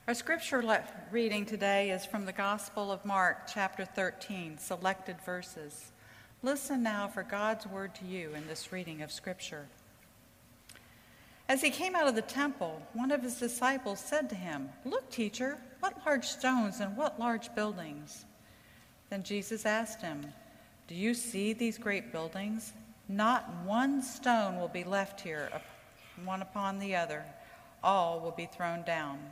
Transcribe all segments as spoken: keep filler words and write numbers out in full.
Our scripture le- reading today is from the Gospel of Mark, chapter thirteen, selected verses. Listen now for God's word to you in this reading of scripture. As he came out of the temple, one of his disciples said to him, "Look, teacher, what large stones and what large buildings." Then Jesus asked him, "Do you see these great buildings? Not one stone will be left here, one upon the other. All will be thrown down."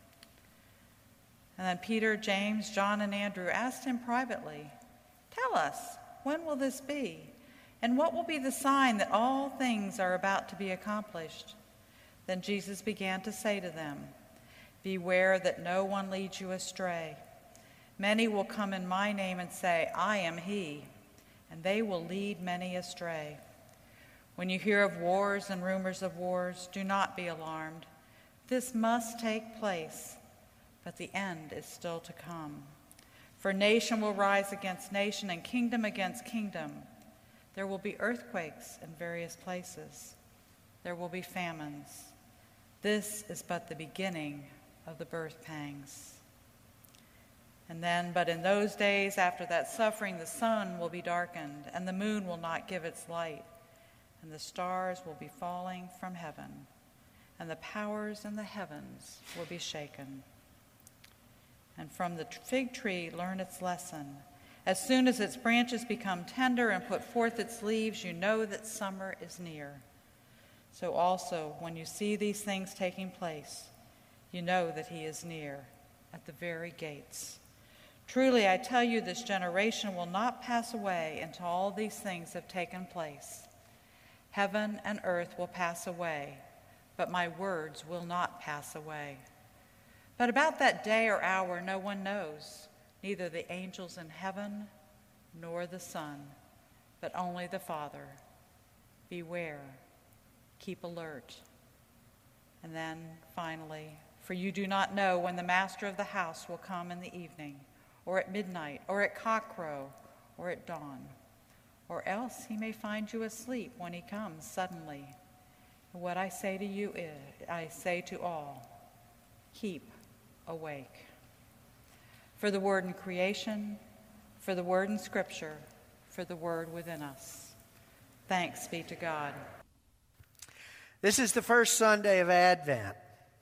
And then Peter, James, John, and Andrew asked him privately, "Tell us, when will this be? And what will be the sign that all things are about to be accomplished?" Then Jesus began to say to them, "Beware that no one leads you astray. Many will come in my name and say, 'I am he,' and they will lead many astray. When you hear of wars and rumors of wars, do not be alarmed. This must take place, but the end is still to come. For nation will rise against nation and kingdom against kingdom. There will be earthquakes in various places. There will be famines. This is but the beginning of the birth pangs." And then, "But in those days after that suffering, the sun will be darkened, and the moon will not give its light, and the stars will be falling from heaven, and the powers in the heavens will be shaken. And from the fig tree learn its lesson. As soon as its branches become tender and put forth its leaves, you know that summer is near. So also, when you see these things taking place, you know that he is near, at the very gates. Truly, I tell you, this generation will not pass away until all these things have taken place. Heaven and earth will pass away, but my words will not pass away. But about that day or hour no one knows, neither the angels in heaven nor the Son, but only the Father. Beware, keep alert." And then finally, "For you do not know when the master of the house will come in the evening, or at midnight, or at cockcrow, or at dawn. Or else he may find you asleep when he comes suddenly. What I say to you is, I say to all, keep awake." For the word in creation, for the word in scripture, for the word within us. Thanks be to God. This is the first Sunday of Advent.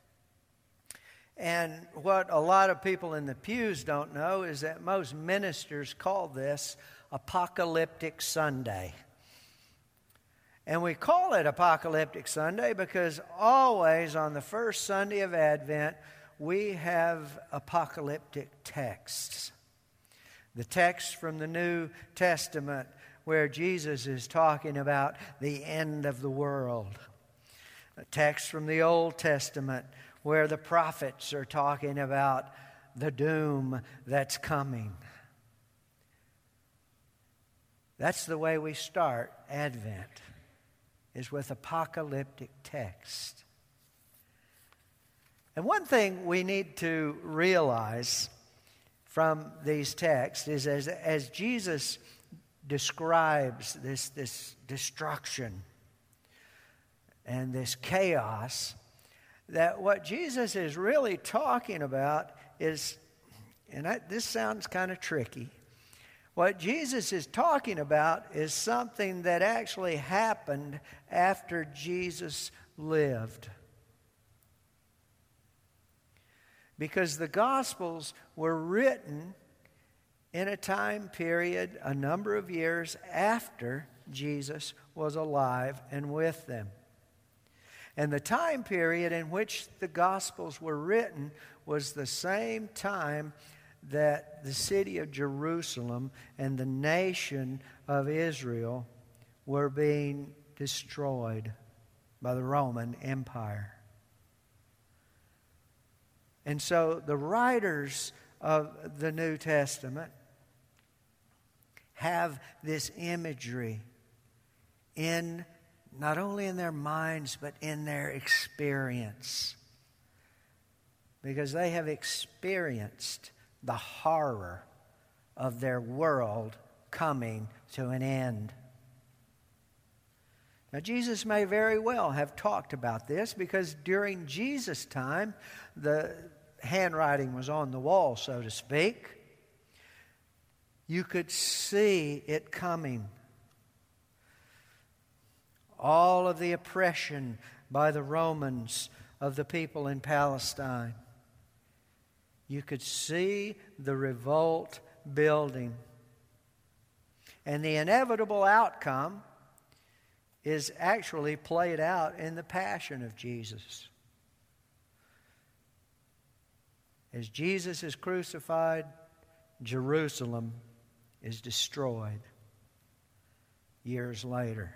And what a lot of people in the pews don't know is that most ministers call this Apocalyptic Sunday. And we call it Apocalyptic Sunday because always on the first Sunday of Advent, we have apocalyptic texts. The text from the New Testament where Jesus is talking about the end of the world. A text from the Old Testament where the prophets are talking about the doom that's coming. That's the way we start Advent, is with apocalyptic text. And one thing we need to realize from these texts is as, as Jesus describes this, this destruction and this chaos, that what Jesus is really talking about is, and I, this sounds kind of tricky, what Jesus is talking about is something that actually happened after Jesus lived. Because the Gospels were written in a time period, a number of years after Jesus was alive and with them. And the time period in which the Gospels were written was the same time that the city of Jerusalem and the nation of Israel were being destroyed by the Roman Empire. And so the writers of the New Testament have this imagery in not only in their minds but in their experience, because they have experienced the horror of their world coming to an end. Now, Jesus may very well have talked about this because during Jesus' time, the handwriting was on the wall, so to speak. You could see it coming. All of the oppression by the Romans of the people in Palestine. You could see the revolt building. And the inevitable outcome is actually played out in the passion of Jesus. As Jesus is crucified, Jerusalem is destroyed years later.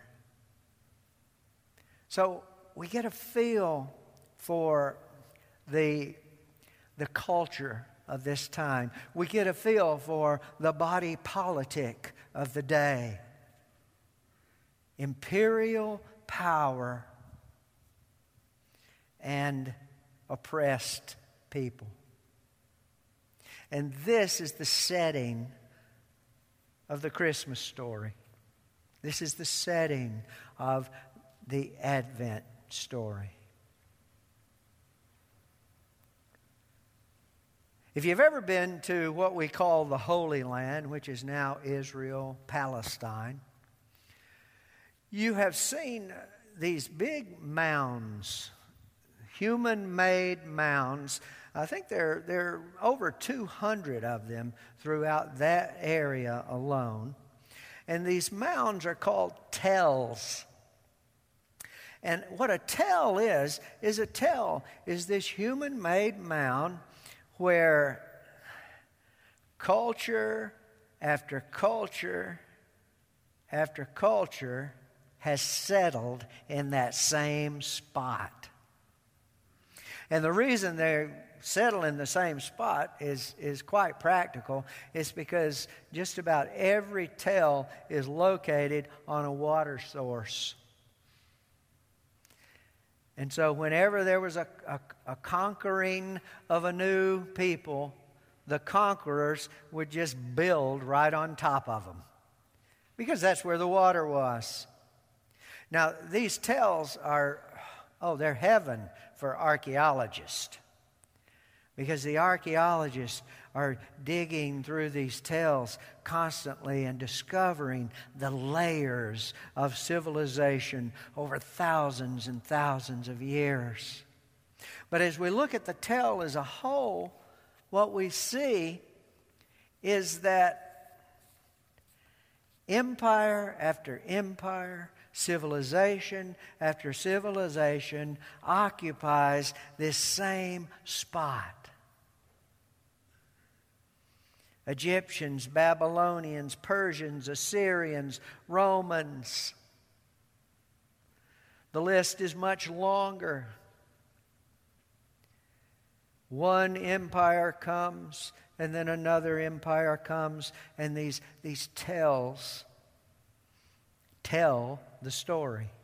So we get a feel for the, the culture of this time. We get a feel for the body politic of the day. Imperial power and oppressed people. And this is the setting of the Christmas story. This is the setting of the Advent story. If you've ever been to what we call the Holy Land, which is now Israel, Palestine, you have seen these big mounds, human-made mounds. I think there, there are over two hundred of them throughout that area alone. And these mounds are called tells. And what a tell is, is a tell is this human-made mound where culture after culture after culture has settled in that same spot. And the reason they settle in the same spot is, is quite practical. It's because just about every tell is located on a water source. And so whenever there was a, a, a conquering of a new people, the conquerors would just build right on top of them, because that's where the water was. Now, these tells are, oh, they're heaven for archaeologists, because the archaeologists are digging through these tells constantly and discovering the layers of civilization over thousands and thousands of years. But as we look at the tell as a whole, what we see is that empire after empire, civilization after civilization occupies this same spot. Egyptians, Babylonians, Persians, Assyrians, Romans. The list is much longer. One empire comes, and then another empire comes, and these, these tells tell the story.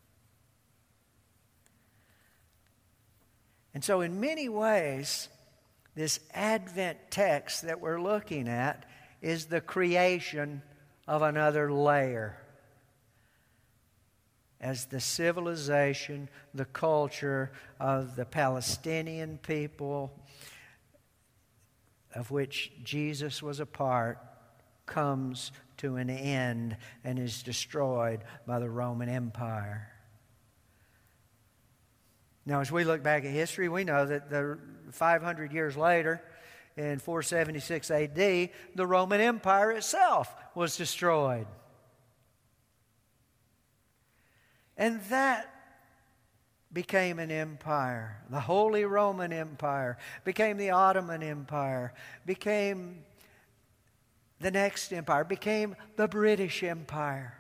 And so in many ways, this Advent text that we're looking at is the creation of another layer. As the civilization, the culture of the Palestinian people, of which Jesus was a part, comes to an end and is destroyed by the Roman Empire. Now, as we look back at history, we know that the five hundred years later, in four seventy-six A D, the Roman Empire itself was destroyed. And that became an empire. The Holy Roman Empire became the Ottoman Empire, became the next empire, became the British Empire.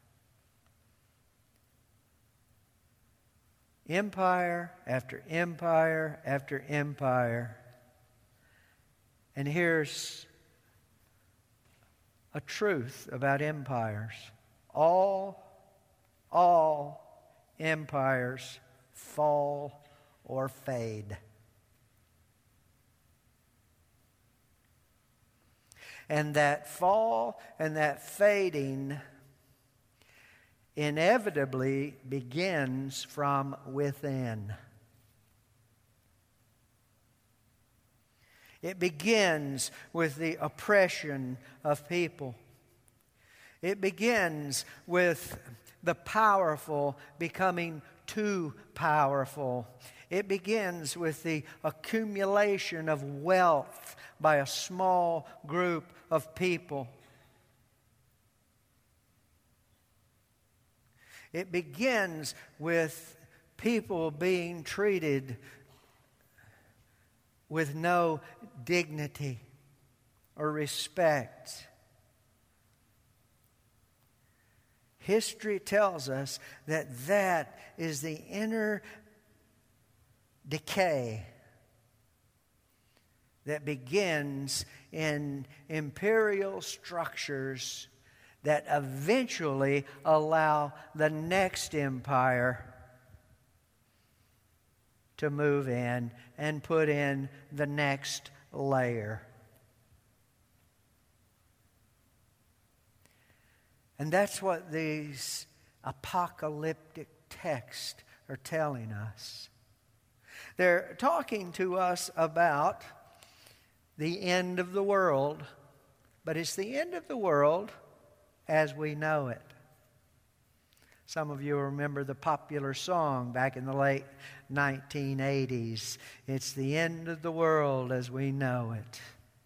Empire after empire after empire. And here's a truth about empires. All, all empires fall or fade. And that fall and that fading inevitably begins from within. It begins with the oppression of people. It begins with the powerful becoming too powerful. It begins with the accumulation of wealth by a small group of people. It begins with people being treated with no dignity or respect. History tells us that that is the inner decay that begins in imperial structures that eventually allow the next empire to move in and put in the next layer. And that's what these apocalyptic texts are telling us. They're talking to us about the end of the world, but it's the end of the world as we know it. Some of you remember the popular song back in the late nineteen eighties. It's the end of the world as we know it.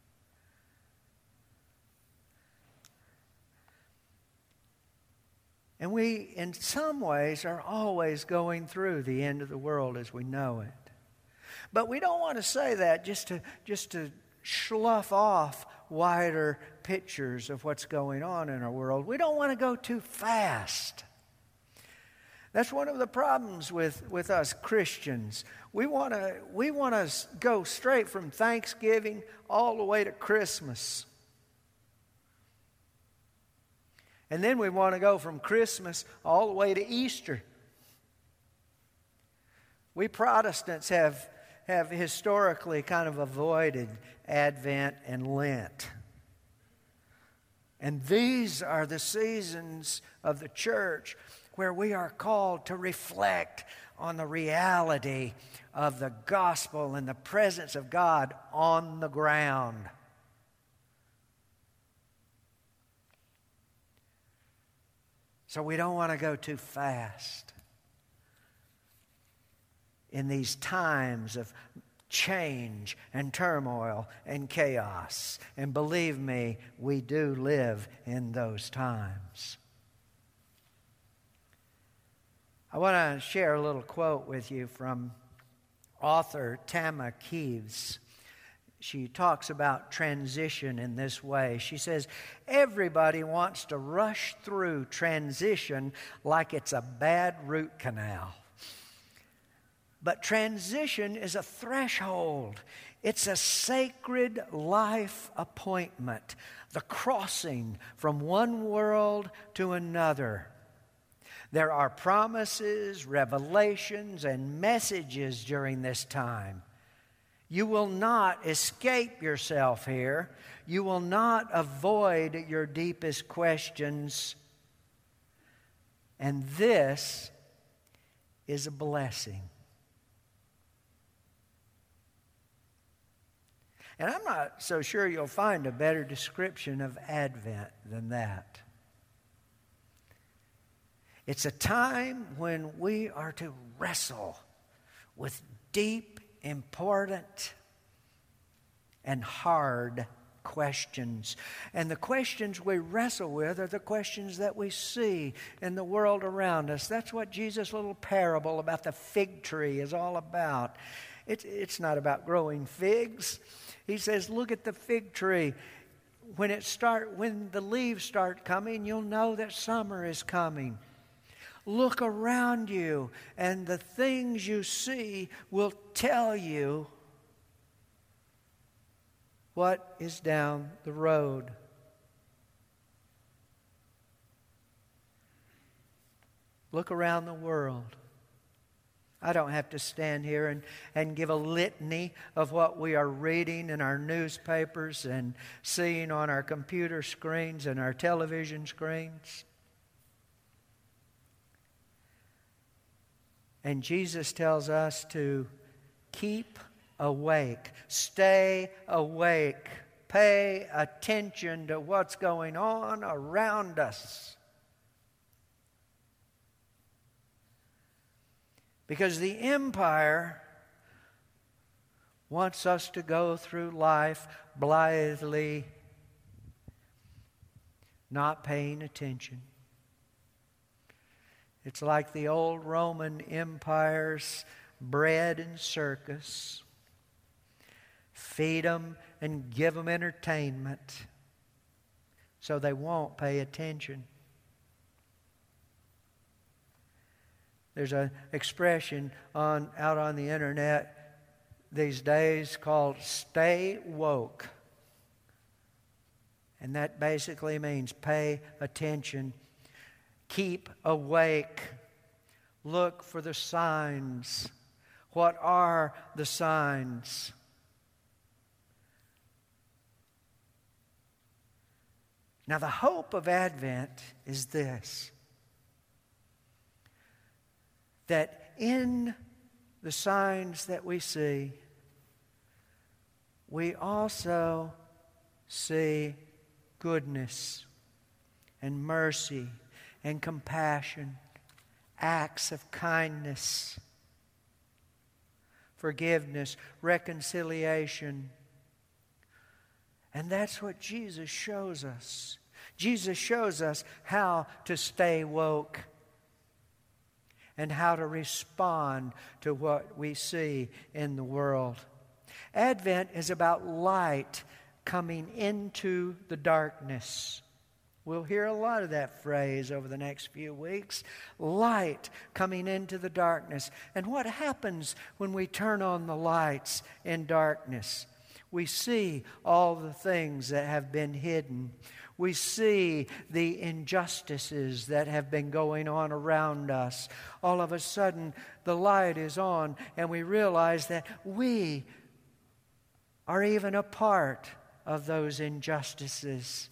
And we, in some ways, are always going through the end of the world as we know it. But we don't want to say that just to, just to slough off wider pictures of what's going on in our world. We don't want to go too fast. That's one of the problems with, with us Christians. We want to we want to go straight from Thanksgiving all the way to Christmas. And then we want to go from Christmas all the way to Easter. We Protestants have, have historically kind of avoided Advent and Lent. And these are the seasons of the church where we are called to reflect on the reality of the gospel and the presence of God on the ground. So we don't want to go too fast in these times of change and turmoil and chaos. And believe me, we do live in those times. I want to share a little quote with you from author Tama Kieves. She talks about transition in this way. She says, everybody wants to rush through transition like it's a bad root canal. But transition is a threshold. It's a sacred life appointment, the crossing from one world to another. There are promises, revelations, and messages during this time. You will not escape yourself here. You will not avoid your deepest questions. And this is a blessing. And I'm not so sure you'll find a better description of Advent than that. It's a time when we are to wrestle with deep, important, and hard questions. And the questions we wrestle with are the questions that we see in the world around us. That's what Jesus' little parable about the fig tree is all about. It, it's not about growing figs. He says, look at the fig tree. When it start, when the leaves start coming, you'll know that summer is coming. Look around you, and the things you see will tell you what is down the road. Look around the world. I don't have to stand here and, and give a litany of what we are reading in our newspapers and seeing on our computer screens and our television screens. And Jesus tells us to keep awake. Stay awake. Pay attention to what's going on around us. Because the empire wants us to go through life blithely, not paying attention. It's like the old Roman Empire's bread and circus. Feed them and give them entertainment so they won't pay attention. There's an expression on out on the internet these days called "stay woke." And that basically means pay attention, keep awake, look for the signs. What are the signs? Now, the hope of Advent is this: that in the signs that we see, we also see goodness and mercy and compassion, acts of kindness, forgiveness, reconciliation. And that's what Jesus shows us. Jesus shows us how to stay woke and how to respond to what we see in the world. Advent is about light coming into the darkness. We'll hear a lot of that phrase over the next few weeks. Light coming into the darkness. And what happens when we turn on the lights in darkness? We see all the things that have been hidden. We see the injustices that have been going on around us. All of a sudden, the light is on, and we realize that we are even a part of those injustices.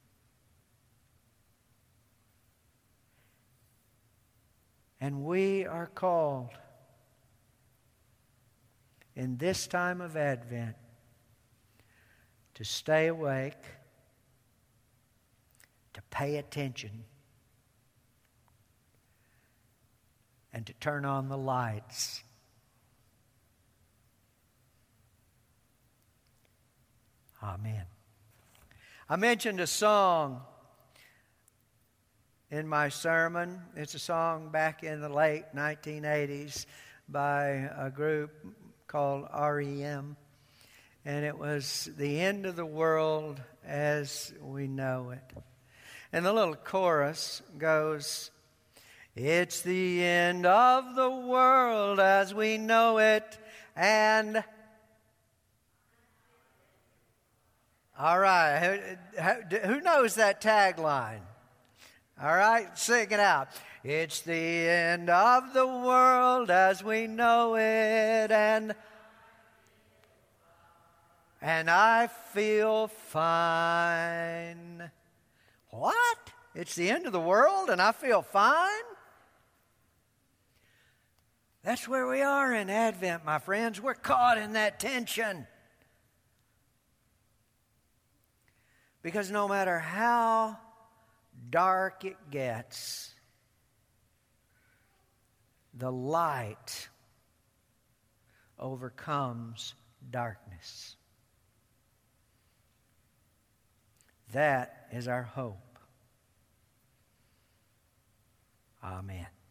And we are called in this time of Advent to stay awake, to pay attention, and to turn on the lights. Amen. I mentioned a song in my sermon. It's a song back in the late nineteen eighties by a group called R E M. And it was "The End of the World as We Know It." And the little chorus goes, "It's the end of the world as we know it, and..." All right, who, who knows that tagline? All right, sing it out. It's the end of the world as we know it, and... and I feel fine. What? It's the end of the world and I feel fine? That's where we are in Advent, my friends. We're caught in that tension. Because no matter how dark it gets, the light overcomes darkness. That is our hope. Amen.